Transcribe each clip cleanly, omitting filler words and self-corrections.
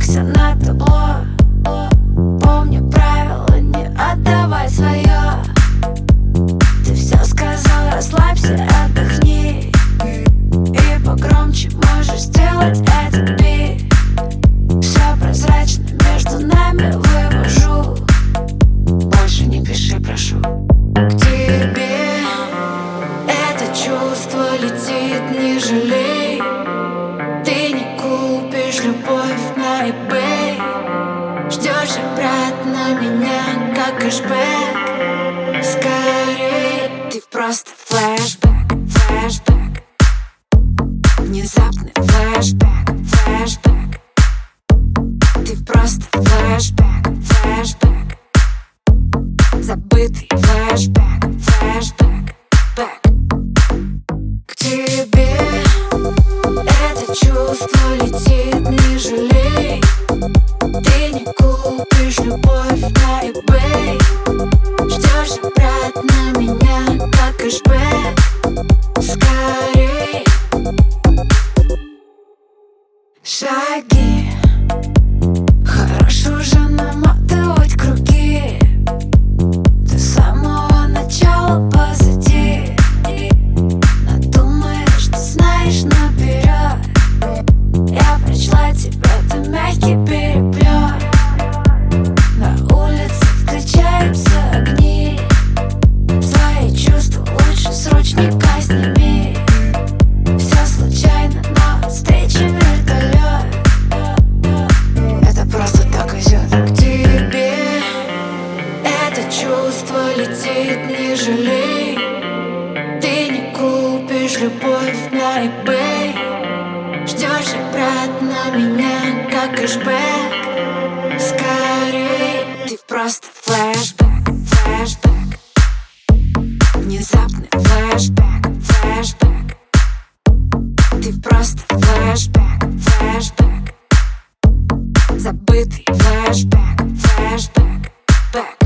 отвлекся на табло. Помню правила, не отдавай свое. Ты все сказал, расслабься, отдохни. И погромче можешь сделать этот бит. Все прозрачно между нами вывожу. Больше не пиши, прошу. К тебе это чувство летит, не жалей. Ты не купишь любовь на eBay. Ждешь обратно меня, как кэшбэк. Скорей, ты просто флешбэк, флешбэк. Внезапный флешбэк, флешбэк. Ты просто флешбэк, флешбэк. Забытый флешбэк, флешбэк, бэк. К тебе это чувство летит, не жалей. Ты не купишь любовь на eBay. Ждешь обратно меня, как кэшбэк. Скорей. Шаги хорош уже наматывать круги. До самого начала позади. Надумаешь, что знаешь наперед. Я прочла тебя, ты мягкий переплет. На улице включаются огни. Свои чувства лучше с ручника сними. Все случайно, но встреча вертолет. Это просто так везет. К тебе это чувство летит, не жалей. Ты не купишь любовь на eBay. Ждешь обратно меня, как кэшбэк. Скорей, ты просто флешбэк, флешбэк. Внезапный флешбэк, флешбэк. Ты просто флешбэк, флешбэк. Забытый флешбэк, флешбэк, бэк.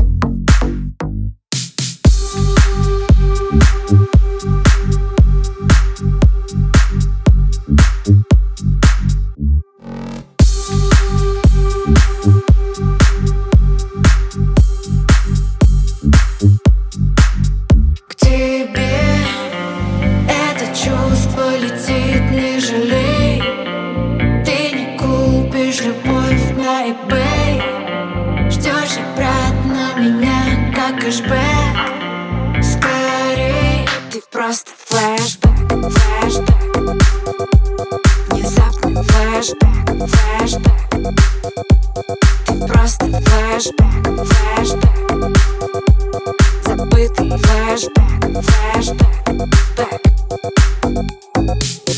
К тебе это чувство летит, не жалей. Ты не купишь любовь на eBay. Ждешь обратно меня, как кэшбэк. Скорей, ты просто флешбэк, флешбэк. Внезапный флешбэк, флешбэк. Ты просто флешбэк, флешбэк. Забытый флешбэк, флешбэк, бэк.